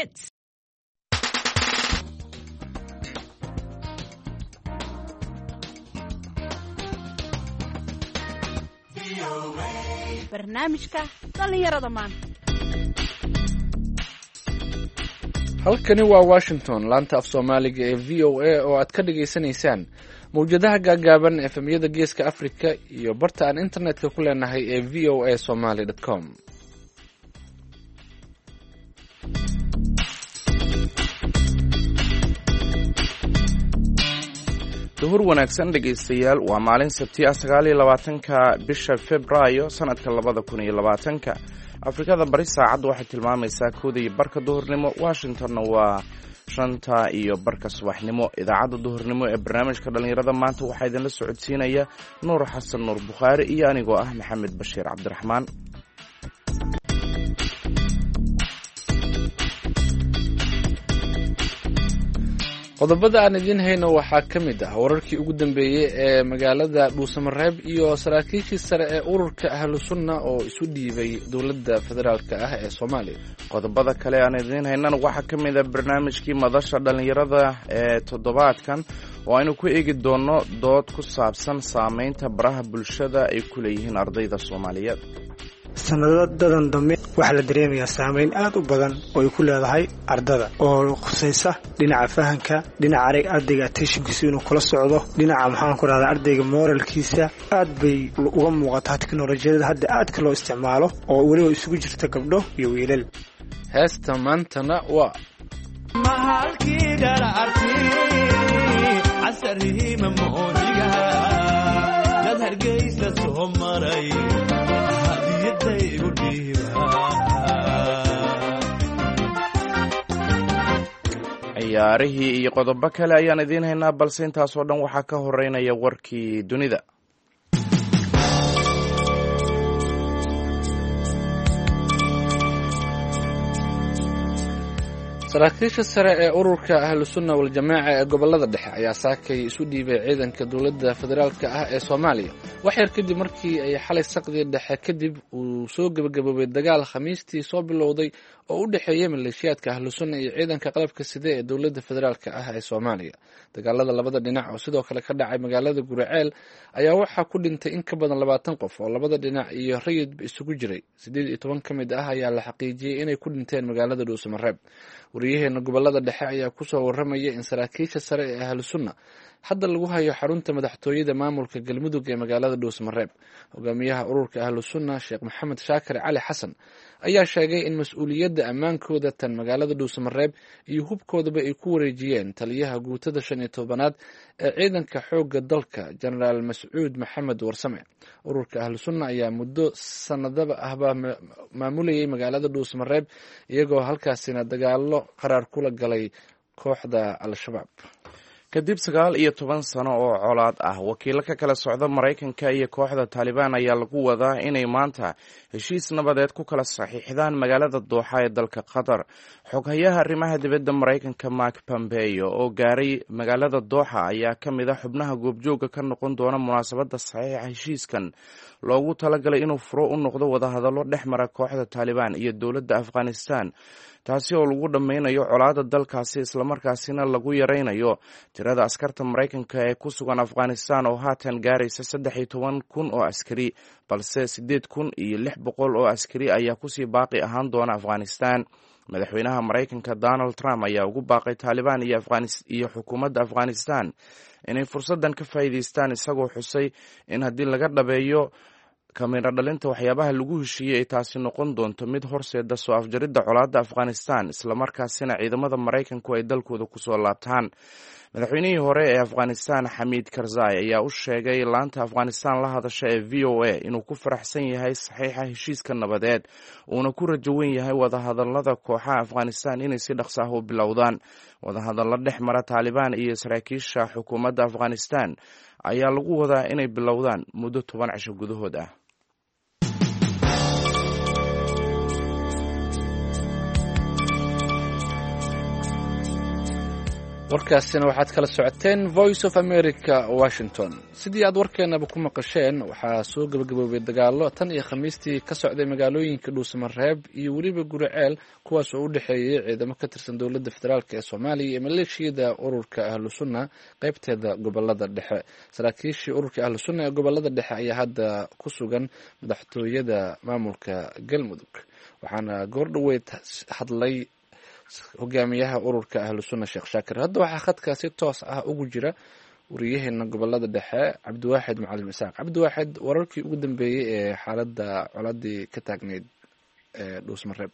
hits. Barnaamijka dhalinyarada maanta. halkani waa washington laanta af soomaaliga ee v o a oo aad ka dhagaysanaysaan mawjadaha gaagaaban efemyada geeska africa iyo barta aan internetka ku leenahay ee v o a somaly com. duhur wanaagsan dhegaystayaal, waa maalin sabti ah 29 bisha Febraayo sanadka 2020. Afrikada bari saacaddu waxay tilmaamaysaa 1:00 duhurnimo, Washingtonna waa 5:00 subaxnimo. Idaacadda duhurnimo ee barnaamijka dhalinyarada maanta waxaa idinla socodsiinaya Nuur Xasan Nuur Bukhaari iyo anigoo ah Maxamed Bashiir Cabdiraxmaan. qodobada aan idiin hayno waxaa ka mid ah wararkii ugu dambeeyey ee magaalada dhuusamareeb iyo saraakiishii sare ee ururka ahlu sunna oo isu dhiibay dowladda federaalka ah ee soomaaliya. qodobada kale aan idiin haynana waxaa ka mid ah barnaamijkii madasha dhalinyarada ee toddobaadkan oo aynu ku eegi doono dood ku saabsan saameynta baraha bulshada ay ku leeyihiin ardayda Soomaaliyeed. sanadadan dambe waxaa la dareemayaa saameyn aad u badan oo ay ku leedahay ardada oo khusaysa dhinaca fahanka, dhinaca ardayga attentionkiisa inuu kula socdo, dhinaca maxaan ku rahdaa ardayga moralkiisa. aad bay uga muuqataa tiknoolajiyada hadda aadka loo isticmaalo oo weliba isugu jirta gabdho iyo wiilal. heesta maantana waa mahalkii dharartii casarihii mamooniga dad hargeysa soo maray ciyaarihii iyo qodobo kale ayaan idiin haynaa, balse intaasoo dhan waxaa ka horeynaya warkii dunida. saraakiisha sare ee ururka ahlu sunna waljamaaca ee gobolada dhexe ayaa saakay isu dhiibay ciidanka dowladda federaalka ah ee Soomaaliya wax yar kadib markii ay xalay saqdii dhexe kadib uu soo gabagaboobay dagaal khamiistii soo bilowday oo u dhexeeyay maleeshiyaadka ahlu sunna iyo ciidanka qalabka sida ee dowladda federaalka ah ee Soomaaliya. dagaalada labada dhinac oo sidoo kale ka dhacay magaalada Guriceel ayaa waxaa ku dhintay in ka badan 20 qof oo labada dhinac iyo rayid isugu jiray. 18 ka mid ah ayaa la xaqiijiyay inay ku dhinteen magaalada Dhuusamareeb. wariyaheena gobolada dhexe ayaa ku soo waramaya in saraakiisha sare ee ahlu sunna hadda lagu hayo xarunta madaxtooyada maamulka galmudug ee magaalada Dhuusamareeb. hogaamiyaha ururka ahlu sunna Sheekh Maxamed Shaakir Cali Xasan ayaa sheegay in mas'uuliyadda ammaankooda tan magaalada Dhuusamareeb iyo hubkoodaba ay ku wareejiyeen taliyaha guutada 15aad ee ciidanka xoogga dalka Generaal Mascuud Maxamed Warsame. ururka ahlu sunna ayaa muddo sanadaba ahba maamulayay magaalada Dhuusamareeb iyagoo halkaasina dagaalo qaraar kula galay kooxda al-shabaab. kadib 19 sano oo colaad ah, wakiilo ka kala socda Mareykanka iyo kooxda Taliban ayaa lagu wadaa inay maanta heshiis nabadeed ku kala saxiixdaan magaalada Dooxa ee dalka Qatar. xoghayaha arrimaha dibadda Mareykanka Mark Pompeo oo gaaray magaalada Dooxa ayaa ka mid ah xubnaha goobjooga ka noqon doona munaasabadda saxiixa heshiiskan loogu talagalay inuu furo u noqdo wadahadallo dhex mara kooxda Taliban iyo dowladda Afghanistan, taasi oo lagu dhammaynayo colaadda dalkaasi islamarkaasina lagu yaraynayo tirada askarta Mareykanka ee ku sugan Afghanistan oo haatan gaaraysa 13,000 oo askari, balse 8,600 oo askari ayaa kusii baaqi ahaan doona Afghanistan. madaxweynaha Mareykanka Donald Trump ayaa ugu baaqay Taliban iyo xukuumadda Afghanistan inay fursadan ka faa'iidaystaan, isagoo xusay in haddii laga dhabeeyo kamira dhalinta waxyaabaha lagu heshiiyey ay taasi noqon doonto mid horseeda soo afjaridda colaadda Afghanistan, islamarkaasina ciidamada Mareykanku ay dalkooda kusoo laabtaan. madaxweynihii hore ee Afghanistan Hamid Karzai ayaa u sheegay laanta Afghanistan la hadasha ee V O A inuu ku faraxsan yahay saxiixa heshiiska nabadeed uuna ku rajo weyn yahay wadahadallada kooxaha Afghanistan inay si dhaqso ah u bilowdaan. wadahadallo dhex mara Taliban iyo saraakiisha xukuumadda Afghanistan ayaa lagu wadaa inay bilowdaan muddo 10 cisho gudahood ah. warkaasina waxaad kala socoteen voice of america washington. sidii aad warkeenaba ku maqasheen waxaa soo gabagaboobay dagaalo tan iyo khamiistii ka socday magaalooyinka dhuusamareeb iyo weliba guriceel kuwaas oo u dhexeeyay ciidamo ka tirsan dowladda federaalk ee soomaaliya iyo maleeshiyada ururka ahlu sunna qaybteeda gobolada dhexe. saraakiishii ururka ahlu sunna ee gobolada dhexe ayaa hadda ku sugan madaxtooyada maamulka galmudug, waxaana goordhaweyd hadlay hogaamiyaha ururka ahlu sunna sheekh shaakir. hadda waxaa khadka si toos ah ugu jira wariyaheena gobolada dhexe cabdiwaaxid macalin isaaq. cabdiwaaxid, wararkii ugu dambeeyey ee xaalada coladii ka taagneyd ee dhuusmareeb.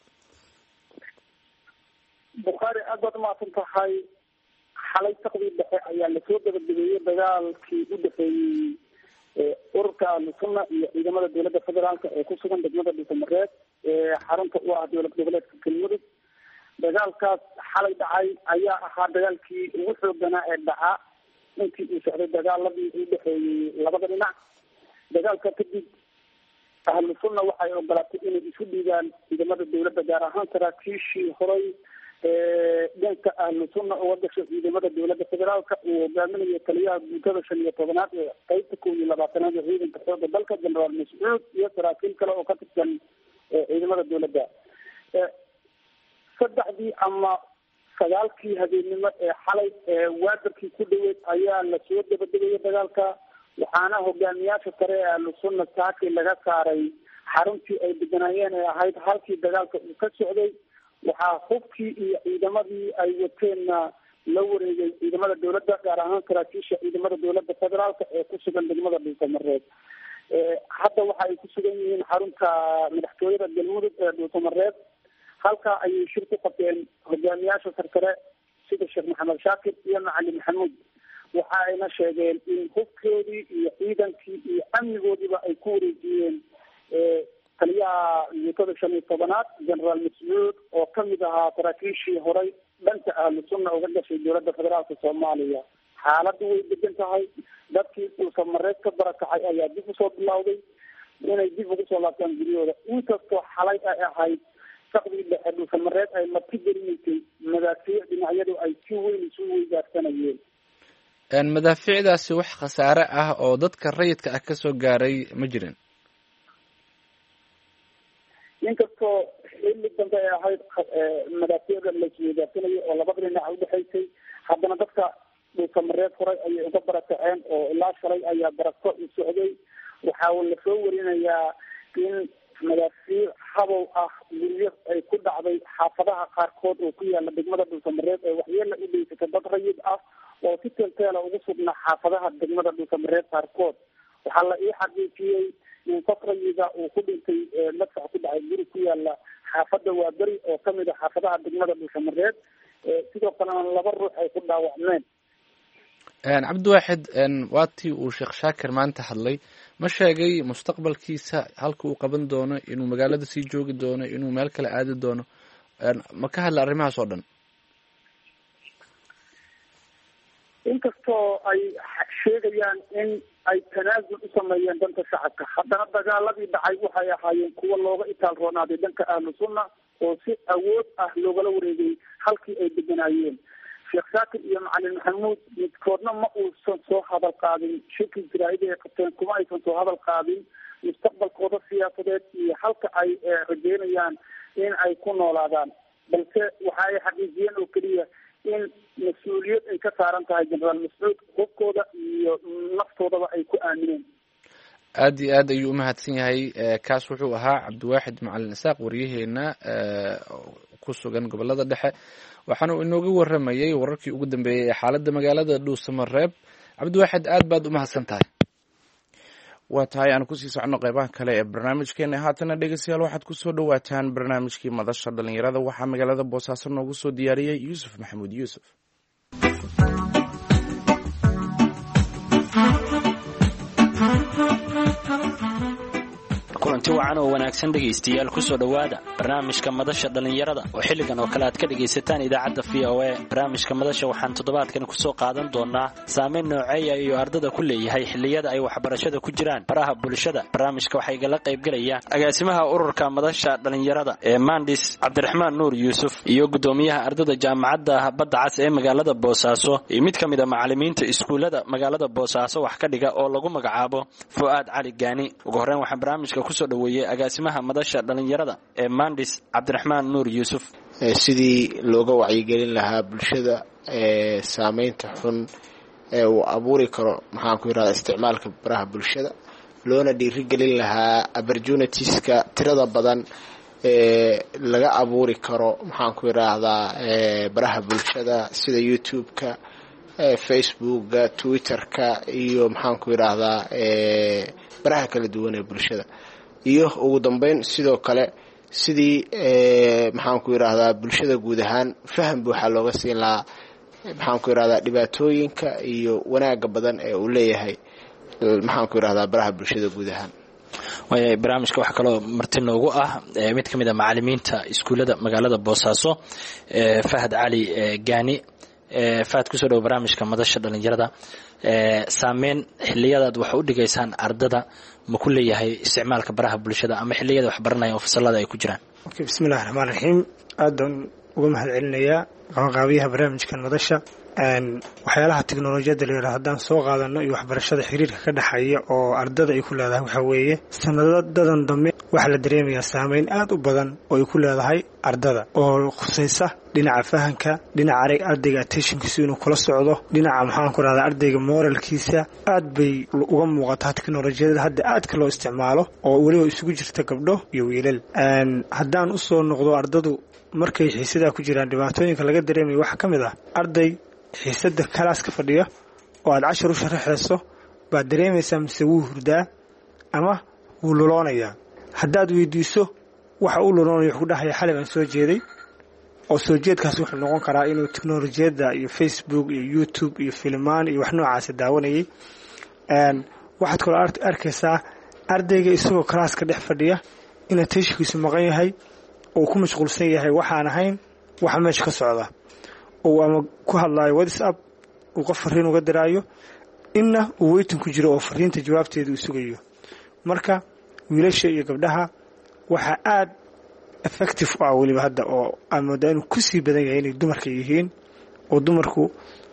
bukhaari aad baad umahadsan tahay. xalay saqdii dhexe ayaa lasoo gabagabeeyey dagaalkii u dhexeeyey ururka ahlu sunna iyo ciidamada dowladda federaalk ee ku sugan degmada dhuusamareeb ee xarunta u ah dowlad goboleedka galmudug. dagaalkaas xalay dhacay ayaa ahaa dagaalkii ugu xooganaa ee dhaca intii uu socday dagaaladii u dhexeeyey labada dhinac. dagaalka kadib ahlu sunna waxay ogolaatay inay isu dhiibaan ciidamada dowladda, gaar ahaan saraakiishii horay dhanka ahlu sunna uga gashay ciidamada dowladda federaalka uu hogaaminayo taliyaha guutada 15aad ee qeybta 12aad ee ciidanka xooga dalka generaal mascuud iyo saraakiil kale oo ka tirsan ciidamada dowladda. saddexdii ama sagaalkii habeenimo ee xalay waadarkii ku dhaweyd ayaa lasoo dabadegaya dagaalka, waxaana hogaamiyaasha sare ee ahlu sunna saakii laga saaray xaruntii ay deganaayeen ee ahayd halkii dagaalka uu ka socday. waxaa hubkii iyo ciidamadii ay wateenna la wareegay ciidamada dowladda, gaar ahaan saraakiisha ciidamada dowladda federaalka ee ku sugan degmada dhuusamareeb. hadda waxa ay ku sugan yihiin xarunta madaxtooyada galmudug ee dhuusamareeb. halkaa ayay shir ku qabteen hogaamiyaasha sarkare sida sheekh maxamed shaakir iyo macalin maxamuud. waxa ayna sheegeen in hubkoodii iyo ciidankii iyo amnigoodiiba ay ku wareejiyeen taliyaha guutada 15aad generaal mascuud oo kamid ahaa saraakiishii horay dhanka ahlu sunna uga gashay dowladda federaalka soomaaliya. xaaladdu way degan tahay. dadkii dhuusamareeb ka barakacay ayaa dib usoo bilowday inay dib ugu soo laabtaan guryahooda, inkastoo xalay ay ahayd saqdii dhexe dhuusamareeb ay marti gelinaysay madaafiic dhinacyadu ay si weyn isu weydaarsanayeen. madaafiicdaasi wax khasaare ah oo dadka rayidka ah kasoo gaaray ma jirin? inkastoo xilli dambe ay ahayd madaafiicda laisweydaarsanayay oo labada dhinac udhexaysay, haddana dadka dhuusamareeb horay ayay uga barakaceen oo ilaa shalay ayaa barako u socday. waxaa lasoo warinayaa in madaafiic habow ah guryo ay ku dhacday xaafadaha qaarkood oo ku yaala degmada dhuusamareeb ee waxyeela u dheysata dad rayid ah oo si teelteela ugu sugnaa xaafadaha degmada dhuusamareeb qaarkood. waxaa la ii xaqiijiyey in qof rayida uu ku dhintay madfac ku dhacay guri ku yaala xaafada waaberi oo kamid a xaafadaha degmada dhuusamareeb. sidoo kalena 2 ruux ay ku dhaawacmeen. cabdiwaaxid, waatii uu sheekh shaakir maanta hadlay, ma sheegay mustaqbalkiisa halka uu qaban doono, inuu magaalada sii joogi doono, inuu meel kale aadi doono? ma ka hadla arrimahaas oo dhan? inkastoo ay sheegayaan in ay tanaasul u sameeyeen dhanka shacabka, haddana dagaaladii dhacay waxay ahaayeen kuwa looga itaal roonaaday dhanka ahlu sunna oo si awood ah loogala wareegay halkii ay deganaayeen. sheekh shaakir iyo macalin maxamuud midkoodna ma uusan soo hadal qaadin shirkii jaraa'id ay qabteen, kuma aysan soo hadal qaadin mustaqbalkooda siyaasadeed iyo halka ay rajeynayaan in ay ku noolaadaan, balse waxa ay xaqiijiyeen oo keliya in mas-uuliyad ay ka saaran tahay generaal mascuud hubkooda iyo naftoodaba ay ku aamineen. aad iyo aad ayuu umahadsan yahay. kaas wuxuu ahaa cabdiwaaxid macalin isaaq, wariyaheena ku sugan gobolada dhexe, waxaana uu inooga waramayay wararkii ugu dambeeyey ee xaalada magaalada dhuusamareeb. cabdiwaaxid, aad baad umahadsan tahay. waa tahay aan kusii socono qeybaha kale ee barnaamijkeena. haatana dhegeystayaal waxaad kusoo dhawaataan barnaamijkii madasha dhalinyarada. waxaa magaalada boosaaso noogu soo diyaariyey yuusuf maxamuud yuusuf. kulanti wacan oo wanaagsan dhegaystayaal kusoo dhowaada barnaamijka madasha dhallinyarada oo xilligan oo kale aad ka dhegaysataan idaacadda v o a barnaamijka madasha waxaan toddobaadkan kusoo qaadan doonaa saameyn nooceeya iyo ardada ku leeyahay xilliyada ay waxbarashada ku jiraan baraha bulshada. barnaamijka waxaa igala qaybgelayaan agaasimaha ururka madasha dhallinyarada ee mandis cabdiraxmaan nuur yuusuf iyo gudoomiyaha ardada jaamacadda badda cas ee magaalada boosaaso iyo mid ka mid a macallimiinta iskuullada magaalada boosaaso wax ka dhiga oo lagu magacaabo fu'aad cali gaani. ugu horreyn waxaan barnaamijka kusoo dhoweeyey agaasimaha madasha dhallinyarada ee mandis cabdiraxmaan nuur yuusuf. sidii looga wacyigelin lahaa bulshada saameynta xun ee uu abuuri karo maxaanku yidhahdaa isticmaalka baraha bulshada, loona dhiirigelin lahaa opportunitieska tirada badan ee laga abuuri karo maxaanku yidhaahdaa baraha bulshada sida youtube-ka, facebookga, twitterka iyo maxaanku yidhaahdaa baraha kala duwan ee bulshada. iyo ugu dambeyn sidoo kale sidii maxaanku yidhaahdaa bulshada guud ahaan faham buuxa looga siin lahaa maxaanku yidhahdaa dhibaatooyinka iyo wanaaga badan ee uu leeyahay maxaanku yidhahdaa baraha bulshada guud ahaan. waaya barnaamijka waxaa kaloo marti noogu ah mid ka mid a macallimiinta iskuullada magaalada boosaaso fahad cali gaani. fahad kusoo dhowo barnaamijka madasha dhallinyarada. saameyn xiliyadaad wax u dhigaysaan ardada ma ku leeyahay isticmaalka baraha bulshada ama xiliyada wax baranaya oo fasalada ay ku jiraan? bismillahi raxmaan raxiim. aadan uga mahad celinayaa qabanqaabiyaha barnaamijkan madasha. waxyaalaha teknolojiyadda la yidhaha haddaan soo qaadano iyo waxbarashada xiriirka ka dhexeeya oo ardada ay ku leedahay waxaa weeye sanadadan dambe waxaa la dareemayaa saameyn aad u badan oo ay ku leedahay ardada oo khusaysa dhinaca fahanka, dhinaca ardayga attentionkiisu inuu kula socdo, dhinaca maxaan ku rahdaa ardayga moralkiisa. aad bay uga muuqataa teknolojiyada hadda aadka loo isticmaalo oo weliba isugu jirta gabdho iyo wiilal. haddaan usoo noqdo ardadu markay xiisadaa ku jiraan dhibaatooyinka laga dareemayo waxaa ka mid ah arday xiisada kalaaska fadhiya oo aad cashar u sharaxayso baad dareemaysaa mise wuu hurdaa ama wuu luloonayaa. haddaad weydiiso waxa uu luloonayo wuxuu dhahaya xalay baan soo jeeday, oo soo jeedkaas wuxuu noqon karaa inuu teknolojiyadda iyo facebook iyo youtube iyo filmaan iyo wax noocaasa daawanayay. waxaad kaloo arkaysaa ardayga isagoo kalaaska dhex fadhiya inuu attentionkiisu maqan yahay oo ku mashquulsan yahay waxaan ahayn waxa meesha ka socda, oo ama ku hadlaayo whatsapp uu qof fariin uga diraayo inna uu weytin ku jiro oo fariinta jawaabteeda uu sugayo. marka wiilasha iyo gabdhaha waxaa aad effective u ah weliba hadda oo aan moodaa inuu kusii badan yahay inay dumarka yihiin, oo dumarku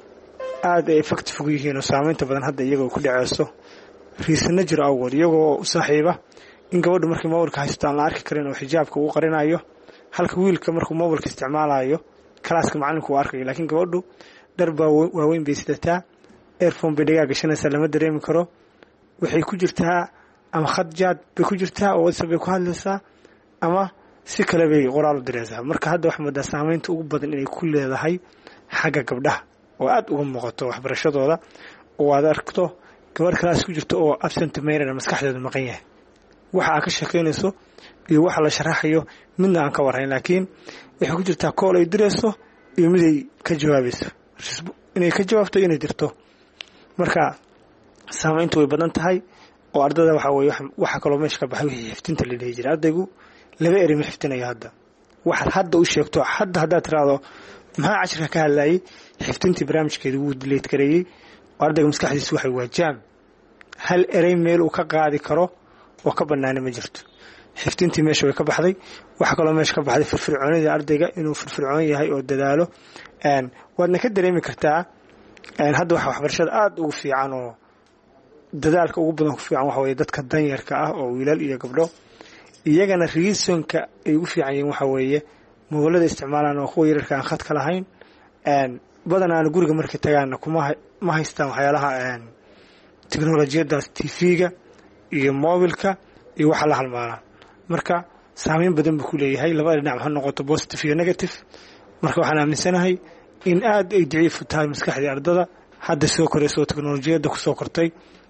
aad ay effective ugu yihiin oo saameynta badan hadda iyagoo ku dhaceyso riisana jiro awgood iyagoo u saaxiiba in gabadhu markay mobilka haysto aan la arki karin oo xijaabka uu qarinayo, halka wiilka markuu mobilka isticmaalayo kalaaska macalinku uu arkayo. laakiin gabadhu dhar baa waaweyn bay sidataa, earphone bay dhagaa gashanaysaa, lama dareemi karo. waxay ku jirtaa ama khad jaad bay ku jirtaa oo whatsapp bay ku hadlaysaa ama si kale bay qoraal u diraysaa. marka hadda waxaa moodaa saameynta ugu badan inay ku leedahay xagga gabdhaha oo aad uga muuqato waxbarashadooda, oo aad arkto gabadh kalaas ku jirto oo absent minded maskaxdeedu maqan yahay, waxa aad ka shaqaynayso iyo waxa la sharaxayo midna aan ka warhayn. laakiin waxay ku jirtaa kool ay dirayso iyo mid ay ka jawaabayso, inay ka jawaabto inay dirto. marka saameyntu way badan tahay oo ardada waxa weeye waxa kaloo meesha ka baxay wixii xiftinta la dhihi jiray. ardaygu laba eri ma xiftinaya hadda, waxaad hadda u sheegto haddaad tiraahdo maxaa cashirka ka hadlayay, xiftintii barnaamijkeedu wuu dileed gareeyey oo ardayga maskaxdiisu waxay waajaan hal erey meel uu ka qaadi karo oo ka bannaana ma jirto. xiftintii meesha way ka baxday. waxa kaloo meesha ka baxday firfircoonida ardayga inuu firfircoon yahay oo dadaalo. waadna ka dareemi kartaa hadda waxa waxbarashada aad ugu fiican oo dadaalka ugu badan ku fiican waxa weeye dadka danyarka ah oo wiilal iyo gabdho. iyagana reasonka ay ugu fiican yihiin waxa weeye mobilada isticmaalaan oo kuwa yararka aan khadka lahayn. badanaana guriga markay tagaana ma haystaan waxyaalaha teknolojiyadaas tv-ga iyo mobilka iyo waxa la halmaalaan. marka saameyn badan buu ku leeyahay labada dhinac ha noqoto positive iyo negative. marka waxaan aaminsanahay in aad ay daciif u tahay maskaxdii ardada hadda soo korayso oo teknolojiyadda ku soo kortay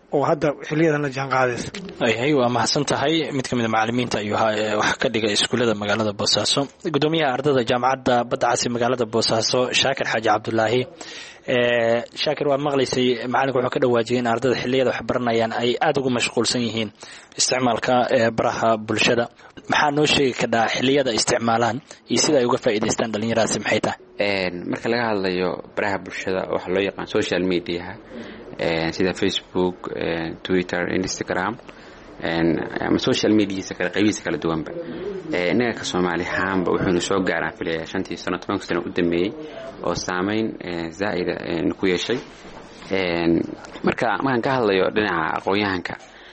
oo hadda xiliyadan la jaan qaadaysa. ayhay waa mahadsan tahay. mid ka mid a macallimiinta ayuu wax ka dhigay iskuullada magaalada Boosaaso. gudoomiyaha ardada jaamacadda Badda Cas magaalada Boosaaso Shaakir Xaaji Cabdullaahi. Shaakir waa maqlaysay macalinku wuxuu ka dhawaajiyay in ardada xilliyada wax baranayaan ay aad ugu mashquulsan yihiin isticmaalka baraha bulshada. maxaa noo sheegi karaa xilliyada isticmaalaan iyo sida ay uga faa'iideystaan dhalinyaradaasi maxay tahay? marka laga hadlayo baraha bulshada waxa loo yaqaan social media sida Facebook, Twitter, Instagram ama social media kala qaybihiisa kala duwanba inaga ka Soomaali ahaanba wuxuu soo gaaraan filaya 5 sano 10 sano u dambeeyay oo saameyn zaa'ida ku yeeshay. marka markaan ka hadlayo dhinaca aqoonyahanka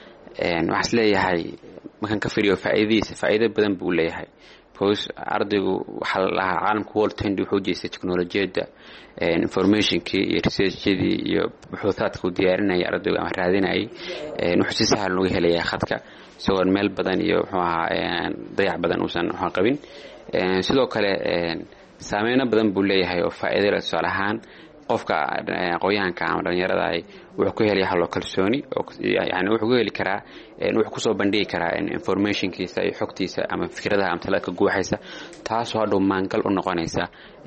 waxaan isleeyahay markaan ka fiiriyo faa'iido badan buu leeyahay. because ardaygu waxa la lahaa caalamka world trend wuxuu jeestay teknolojiyada informationkii iyo researchadii iyo buxuuhaadka uu diyaarinaya ardaygu ama raadinayay wuxuu si sahal uga helaya khadka isagoo meel badan iyo wuxuu ahaa dayac badan uusan qabin. sidoo kale saameyno badan buu leeyahay oo faa'iido leh. tusaale ahaan qofka aqoonyahanka ama dhalinyarada wuxuu ku helaya hal kalsooni oo yani wuxuu ku heli karaa wuxuu ku soo bandhigi karaa informationkiisa iyo xogtiisa ama fikradaha ama talada ka guuxaysa taasoo hadhow maangal u noqonaysa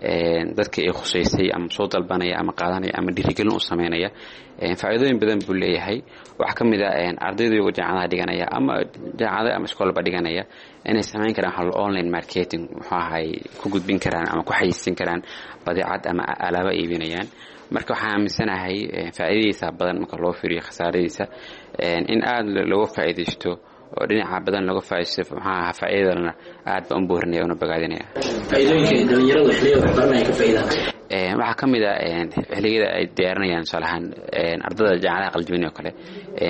dadka ay khuseysay ama soo dalbanaya ama qaadanaya ama dhiirigelin u sameynaya. faa'iidooyin badan buu leeyahay. waxaa ka mid ah ardaydu jaamacadaha dhiganaya ama jaamacada ama iskoolba dhiganaya inay sameyn karaan hal online marketing wuxuu ahay ku gudbin karaan ama ku xayeysiin karaan badeecad ama alaabo iibinayaan. marka waxaan aaminsanahay faa'iidadiisa badan marka loo fiiriyo khasaaradiisa in aad looga faa'iideysto oo dhinaca badan laga faa'iideysto maxaa faa'iidadana aad baan u boorinaya oo bagaadinaya. faa'iidooyinka dhalinyaradu xilliyada wax baranaya ka faa'iidaan waxaa ka mid ah xilliyada ay diyaarinayaan salahan ardada jaamacadaha qalbin oo kale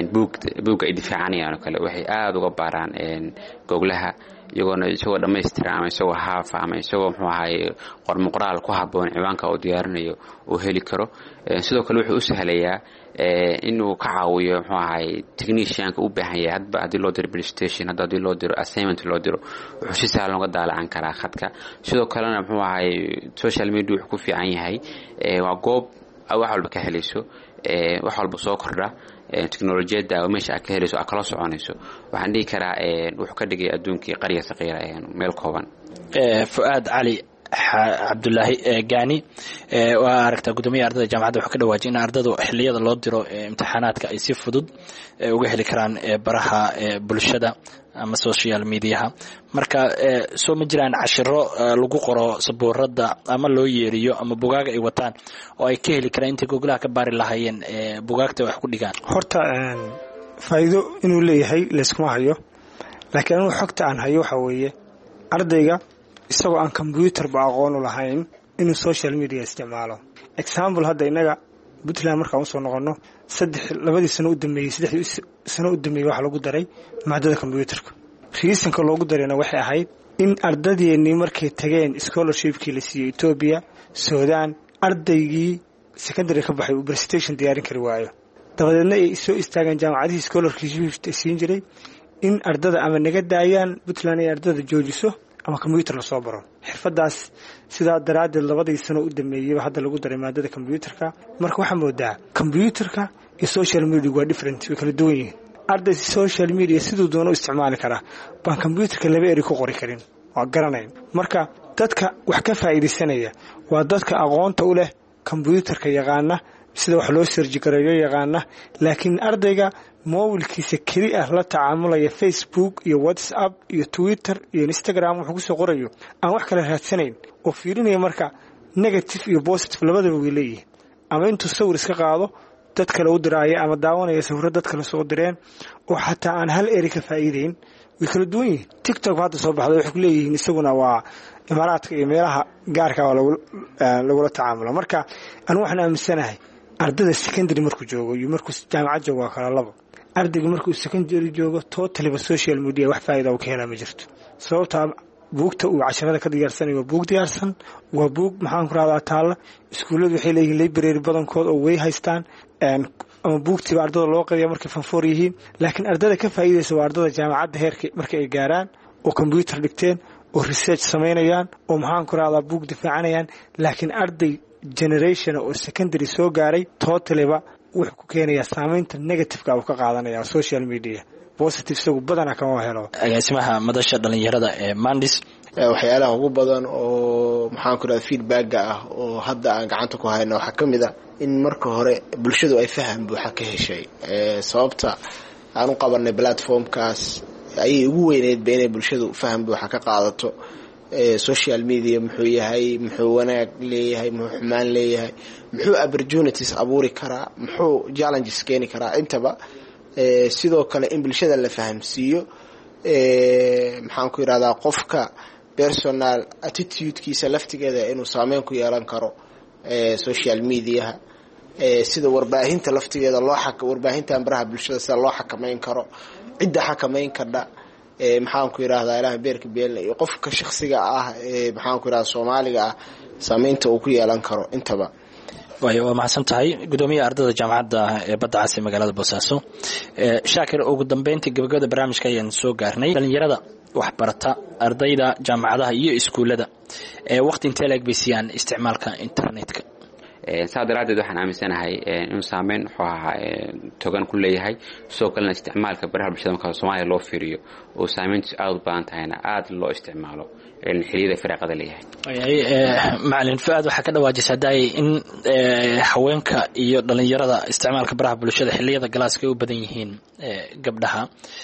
buug ay difaacanayaan oo kale waxay aad uga baaraan googlaha isagoo dhammaystiran ama isagoo haaf ama isagoo muxuu ahay qormuqraal ku habboon ciwaanka uu diyaarinayo uu heli karo. sidoo kale wuxuu u sahlayaa inuu ka caawiyo muxuu ahay technicianka u baahan yahay hadba haddii loo diro presentation haddii loo diro assignment loo diro wuxuu si sahlan uga daalacan karaa khadka. sidoo kalena muxuu ahay social media wuxuu ku fiican yahay waa goob wax walba ka helayso wax walba soo kordha teknolojiyada oo meesha ka helayso kala soconayso. waxaan dhihi karaa wuxuu ka dhigay adduunkii qarya saqiira meel kooban. Fuaad Cali Cabdullaahi Gaani waa aragtaa gudoomiyaha ardada jaamacadda wuxuu ka dhawaajiyay in ardadu xilliyada loo diro imtixaanaadka ay si fudud uga heli karaan baraha bulshada ama social mediaha. marka soo ma jiraan cashiro lagu qoro sabuurada ama loo yeeriyo ama bugaaga ay wataan oo ay ka heli karaan intii googlaha ka baari lahaayeen bugaagta wax ku dhigaan? horta faa'iido inuu leeyahay leeskuma hayo, laakiin uu xogta aan hayo waxa weeye ardayga isagoo aan computer ba aqoon u lahayn inuu social media isticmaalo. example hadda inaga Puntland markaan soo noqono 2 sano u dambeeyay waxa lagu daray maadada computerka. reasonka loogu darayna waxay ahayd in ardadeennii markay tageen scholarshipkii la siiyay Ethiopia, Sudan, ardaygii secondary ka baxay presentation diyaarin kari waayo. dabadeedna ay soo istaagaan jaamacadihii scholarship siin jiray in ardada ama naga daayaan Puntland ay ardada joojiso ama computer la soo baro. xirfadaas sida daraadeed 2 sano u dambeeyay hadda lagu daray maadada computerka. marka waxaan moodaa computerka iyo social media waa different, way kala duwan yihiin. arday social media sidoo doono isticmaali kara baan computerka laba eri ku qori karin waa garanayn. marka dadka wax ka faa'iideysanaya waa dadka aqoonta u leh computerka yaqaana sida wax loo search gareeyo yaqaana, laakiin ardayga mobilkiisa kali ah la tacaamulaya Facebook iyo WhatsApp iyo Twitter iyo Instagram wuxuu ku soo qorayo aan wax kala raadsanayn oo fiirinaya marka negative iyo positive labadaba way leeyihiin. ama intuu sawir iska qaado dad kale u diraya ama daawanaya sawirro dad kale soo direen oo xataa aan hal eri ka faa'iideyn way kala duwan yihiin. TikTok hadda soo baxday waxay ku leeyihiin isaguna waa imaaraadka iyo meelaha gaarka ah lagula tacaamula. marka aan waxaan aaminsanahay ardada secondary markuu joogo iyo markuu jaamacad joogo waa kala labo. ardaygu markuu secondary joogo totally social media wax faa'iido u ka helaa ma jirto. sababta buugta uu casharada ka diyaarsanayo buug diyaarsan waa buug maxaan ku raadaa taala iskuuladu waxay leeyihiin library badankood oo way haystaan ama buugtiba ardada loo qaybiyo markay fanfoor yihiin. laakiin ardada ka faa'iideysa waa ardada jaamacadda heerka markay ay gaaraan oo computer dhigteen oo research sameynayaan oo maxaan ku raadaa buug difaacanayaan. laakiin arday generation oo secondary soo gaaray totally wuxuu ku keenayaa saamaynta negativeka uu ka qaadanaya social media. Positive isagu badanaa kama helo. agaasimaha madasha dhalinyarada ee Mandis waxyaalaha ugu badan oo maxaan ku raad feedback ah oo hadda aan gacanta ku hayno waxa kamid ah in marka hore bulshadu ay faham buuxa ka heshay sababta aan u qabanay platformkaas ay ugu weyneed inay bulshadu faham buuxa ka qaadato social media muxuu yahay, muxuu wanaag leeyahay, muxuu xumaan leeyahay, muxuu opportunities abuuri karaa, muxuu challenges keeni karaa, intaba sidoo kale in bulshada la fahamsiiyo maxaan ku yiraahdaa qofka personal attitude-kiisa laftigeeda inuu saameyn ku yeelan karo social media sida warbaahinta laftigeeda warbaahinta baraha bulshada sida loo xakameyn karo, cidda xakameyn karta maxaan ku yiraahdaa ilaah beerka beel iyo qofka shakhsiga ah maxaan ku yiraahdaa Soomaaliga ah saameynta uu ku yeelan karo intaba. waa mahadsan tahay gudoomiyaha ardayda jaamacadda ee Badda Cas ee magaalada Boosaaso. Shaakir, ugu dambeyntii gabagabada barnaamijka ayaan soo gaarnay. dhalinyarada wax barata, ardayda jaamacadaha iyo iskuulada waqti intee leeg bay siiyaan isticmaalka internetka? saa daraadeed waxaan aaminsanahay inuu saameyn wuxuu ahaa togan ku leeyahay, sidoo kalena isticmaalka baraha bulshada marka Soomaaliya loo fiiriyo oo saameyntiisu aad u badan tahayna aad loo isticmaalo xilliyada firaaqada leeyahay. macalin Fuad waxaa ka dhawaajisay haday in haweenka iyo dhalinyarada isticmaalka baraha bulshada xilliyada galaaska ay u badan yihiin gabdhaha.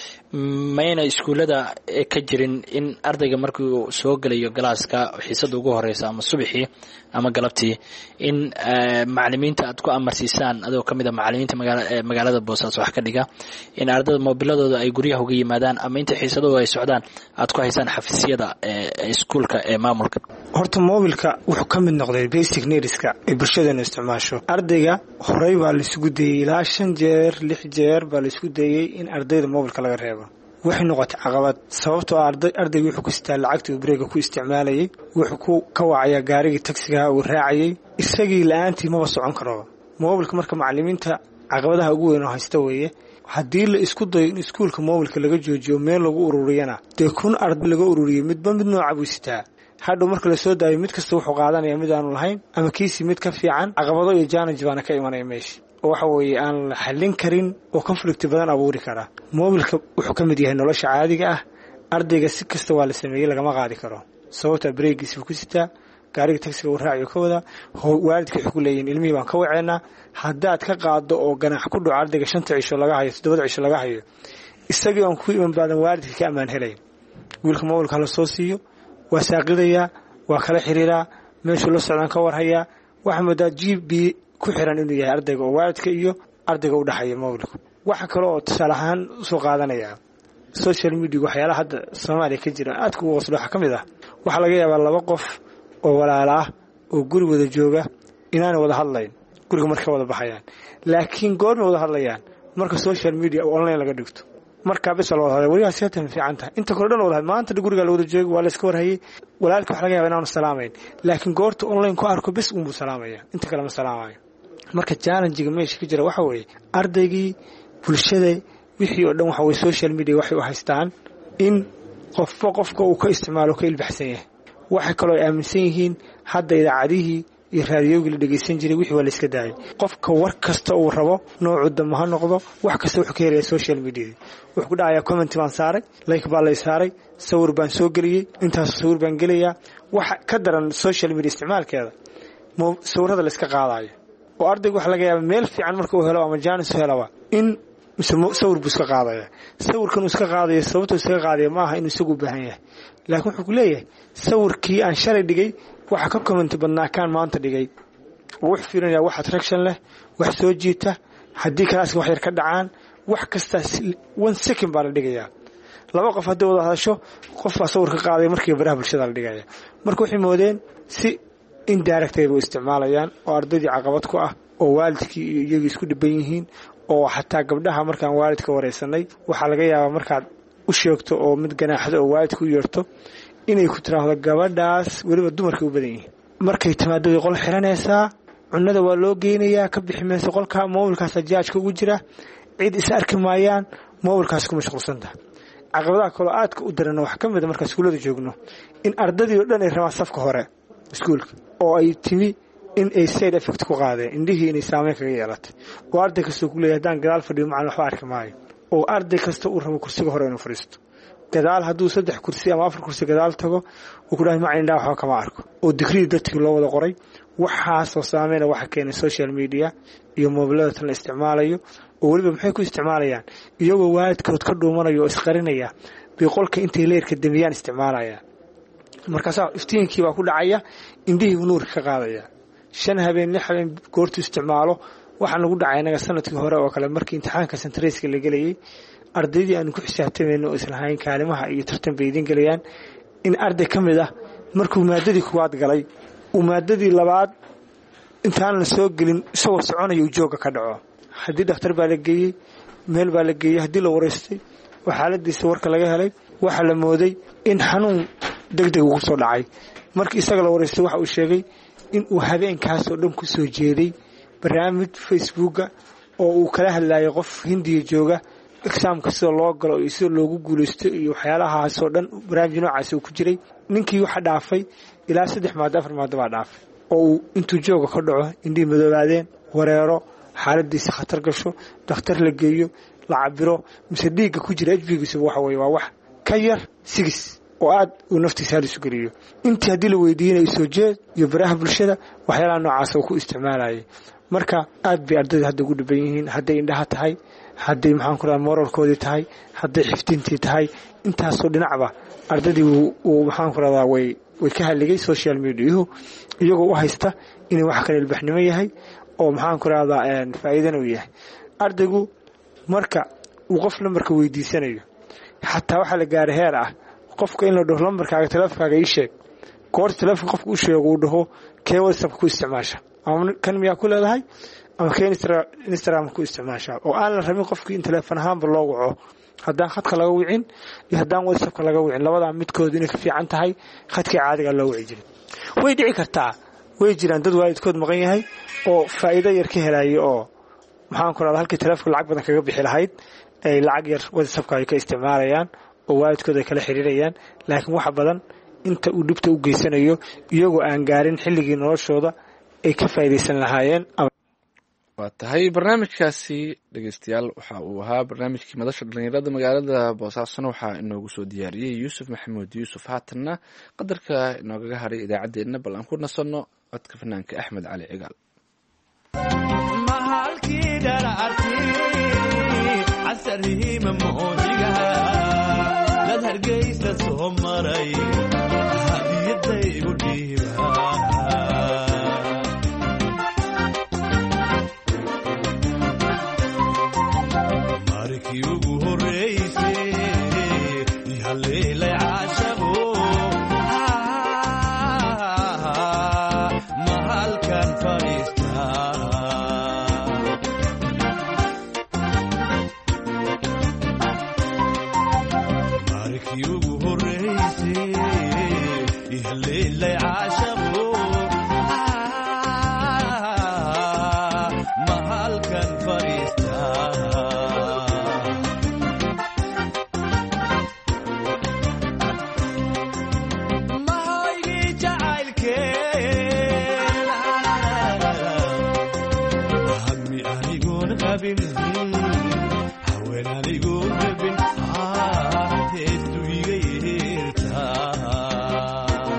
mayna iskuulada ka jirin in ardayga markuu soo galayo galaaska xiisada ugu horeysa ama subaxii ama galabtii in macallimiinta aad ku amarsiisaan adoo kamid ah macallimiinta magaalada Boosaaso wax ka dhiga in ardayda mobiladooda ay guryaha uga yimaadaan ama inta xiisadooda ay socdaan aad ku haysaan xafiisyada iskuulka ee maamulka? horta mobilka wuxuu ka mid noqday basic needska ee bulshadana isticmaasho. ardayga horey baa la isugu dayay ilaa 5 jeer 6 jeer baa la isugu dayay in ardayda mobilka laga reebo. waxay noqotay caqabad sababtoo ardaygu wuxuu ku istaa lacagtii breega ku isticmaalayay, wuxuu ku ka wacaya gaarigii taksiga uu raacayay, isagii la'aantii ma socon karo. mobilka marka macallimiinta caqabadaha ugu weyn oo haysta weeye. haddii la isku dayo in iskuulka mobilka laga joojiyo meel lagu ururiyana dee kun arday laga ururiyay midba mid nooca buu sitaa. hadhow marka la soo daayo mid kasta wuxuu qaadanaya mid aanu lahayn ama kiisi mid ka fiican. caqabado iyo challenge baana ka imanaya meesha oo waxa weeye aan la xallin karin oo conflict badan abuuri kara. mobilka wuxuu ka mid yahay nolosha caadiga ah. ardayga si kasta waa la sameeyay lagama qaadi karo sababta breegiisa ku sitaa, gaariga taksiga uu raaciyo ka wada. waalidka wuxuu ku leeyahay ilmihii baan ka waceena, haddaad ka qaado oo ganax ku dhaco ardayga 5 cisho laga hayo 7 cisho laga hayo isagii aan ku iman baadan waalidka ka amaan helay. wiilka mobilka la soo siiyo waa saaqidaya, waa kala xiriiraa, meesha la socdaan ka warhaya. waxa moodaa GB ku xiran inuu yahay ardayga oo waalidka iyo ardayga u dhaxaya mobilku. waxa kale oo tusaale ahaan soo qaadanaya social media waxyaalaha hadda Soomaaliya ka jira aad ku waslo waxa kamid ah waxa laga yaabaa 2 qof oo walaalo ah oo guri wada jooga inaan wada hadlayn guriga marka wada baxayaan, laakiin goorma wada hadlayaan marka social media online laga dhigto. marka bas la wada wariga seetan fiican tahay inta kordhan wada maanta guriga la wada joogo waa la iska warhayay, walaalka waxa laga yaabaa inaan salaamayn, laakiin goorta online ku arko bas uu salaamaya inta kale ma salaamayo. marka challenge-ga meesha ka jira waxa weeye ardaygii bulshada wixii oo dhan waxa weeye social media waxay u haystaan in qofka uu ka isticmaalo ka ilbaxsan yahay. waxa kale oo aaminsan yihiin hadda idaacadihii iyo raadiyoga la dhageysan jiray wixii waa la iska daayay. qofka war kasta uu rabo noocu dama ha noqdo wax kasta wuxuu ka helaya social media. wuxuu ku dhacayaa comment baan saaray, like baa la saaray, sawir baan soo geliyay, intaas sawir baan gelayaa. waxa ka daran social media isticmaalkeeda sawirada la iska qaadayo oo ardaygu waxa laga yaabaa meel fiican marka uu helo ama jaanis helaba in sawir buu iska qaadaya. sawirkan uu iska qaadayo sababtoo iska qaadaya ma aha inuu isagu u baahan yahay, laakiin wuxuu ku leeyahay sawirkii aan shalay dhigay waxa ka comment badnaa kan maanta dhigay. wuxuu fiirinaya wax attraction leh, wax soo jiita, haddii kalaaska wax yar ka dhacaan wax kasta 1 second baa la dhigayaa. 2 qof haddii wada hadasho qof baa sawir ka qaaday markii baraha bulshada la dhigaya. marka waxay moodeen si indirect ay u isticmaalayaan oo ardaydii caqabad ku ah oo waalidkii iyo iyagu isku dhiban yihiin oo xataa gabdhaha markaan waalidka wareysanay waxa laga yaabaa markaad u sheegto oo mid ganaaxdo oo waalidku u yeerto inay ku tiraahdo gabadhaas waliba dumarka u badan yihiin. markay timaadada qol xiranaysaa cunada waa loo geynayaa ka biximeyso qolka mobilkaas jaajka ugu jira, cid is arki maayaan, mobilkaas ku mashquulsanta. caqabadaha kale aadka u daran wax kamid marka iskuulada joogno in ardadii oo dhan ay rabaan safka hore iskuulka oo ay timi in ay side effect ku qaadeen indhihii inay saameyn kaga yeelatay oo arday kastoo ku leeyahay haddaan gadaal fadhiyo macallin waxba arki maayo oo arday kasta uu rabo kursiga hore inuu fadhiisto gadaal hadduu 3 kursi ama 4 kursi gadaal tago uu ku dhahay macallin indhaha waxba kama arko oo digrii dadkii loo wada qoray waxaasoo saameyna waxa keenay social media iyo mobilada tan la isticmaalayo oo weliba maxay ku isticmaalayaan iyagoo waalidkood ka dhuumanayo oo isqarinaya biqolka intay leerka damiyaan isticmaalayaan markaasaa iftiinkii baa ku dhacaya indhihii uu nuurka ka qaadaya 5 habeen 6 habeen goortu isticmaalo waxaan lagu dhacay anaga sanadkii hore oo kale markii imtixaanka centrayska la galayay ardaydii aan ku xisaabtamayno oo isla hayn kaalimaha iyo tartan baydin galayaan in arday kamid ah markuu maadadii kuwaad galay uu maadadii labaad intaan la soo gelin isagoo soconayo jooga ka dhaco haddii dhakhtar baa la geeyey meel baa la geeyey haddii la wareystay waa xaaladiisa warka laga helay waxa la mooday in xanuun degdeg ugu soo dhacay markii isaga la wareystay waxa uu sheegay in uu habeenkaasoo dhan ku soo jeeday barnaamij facebooka oo uu kala hadlayay qof hindiya jooga exaamka sida loo galo iyo sida loogu guulaysto iyo waxyaalahaasoo dhan barnaamij noocaas uu ku jiray ninkii waxa dhaafay ilaa 3 maado 4 maado baa dhaafay oo intuu jooga ka dhaco indhii madoobaadeen wareero xaaladiisa khatar gasho dhakhtar la geeyo la cabiro mise dhiigga ku jira HB-giisa waxa weeye waa wax ka yar 6 oo aad uu naftiisa halis u geliyo intii haddii la weydiinay soo jeed iyo baraha bulshada waxyaalaha noocaas uu ku isticmaalayay marka aad bay ardayda hadda ugu dhiban yihiin hadday indhaha tahay hadday maxaan ku radaa moralkoodii tahay hadday xifdintii tahay intaasoo dhinacba ardaydii uu maxaan ku radaa way ka haligay social media iyagoo u haysta inuu wax kale ilbaxnimo yahay oo maxaan ku radaa faa'iidana u yahay ardaygu marka uu qof lambarka weydiisanayo xataa waxa la gaaray heer ah qofka in la dhaho lambarkaaga teleefankaaga ii sheeg goorta teleefanka qofka u sheego uu dhaho kee WhatsApp ku isticmaasha ama kan miyaa ku leedahay ama kee Instagram ku isticmaasha oo aan la rabin qofkii in teleefan ahaanba loo waco haddaan khadka laga wicin iyo haddaan WhatsAppka laga wicin labada midkood inay ka fiican tahay khadka caadiga loo wici jiray way dhici kartaa way jiraan dad waalidkood maqan yahay oo faa'iido yar ka helaya oo maxaan ku radaa halkii teleefanka lacag badan kaga bixi lahayd ay lacag yar WhatsAppka ay ka isticmaalayaan oo waalidkood ay kala xiriirayaan laakiin waxa badan inta uu dhibta u geysanayo iyagoo aan gaarin xilligii noloshooda ay ka faa'iideysan lahaayeen waa tahay barnaamijkaasi dhegeystayaal waxa uu ahaa barnaamijkii madasha dhalinyarada magaalada boosaaso waxaa inoogu soo diyaariyey yuusuf maxamuud yuusuf haatanna qadarka inoogaga haray idaacaddeenna bal aan ku nasanno codka fanaanka axmed cali cigaal mahalkii dhararti casarihima moodiga dad hargeysa soo maray hadiyadaygu dhiiba ugu horeysay ihaleelay caashabo mahalkan fadhiista markii ugu horeysay ihaleelay caashabo mahalkan fadhiista haween anigoon rabin heestu iga yeertaa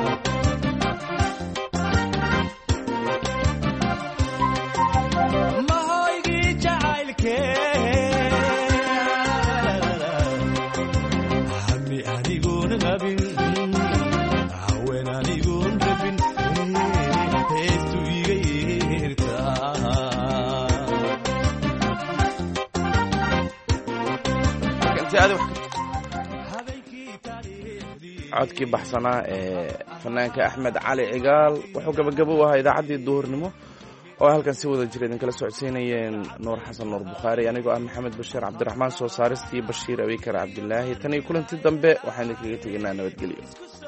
mahoygii jacaylkee hami anigoon rabin haween anigoon rabin heestu iga yeertaa codkii baxsanaa ee fanaanka axmed cali cigaal wuxuu gabagabo u ahaa idaacaddii duhurnimo oo halkan si wada jira idinkala socodsiinayeen nuur xasan nuur bukhaari anigoo ah maxamed bashiir cabdiraxmaan soo saaristii bashiir abikar cabdilaahi tan iyo kulantii dambe waxaan idinkaga tegaynaa nabadgelyo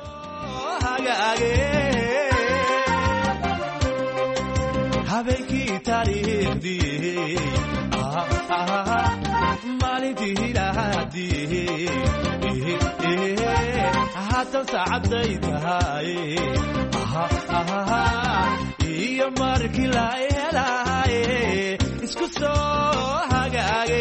habeenkii taariikhdii maalintii hilaadii haatan saacadday tahay iyo markii la helaaye isku soo hagaage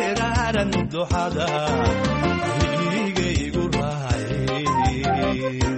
duxada igaygu raacay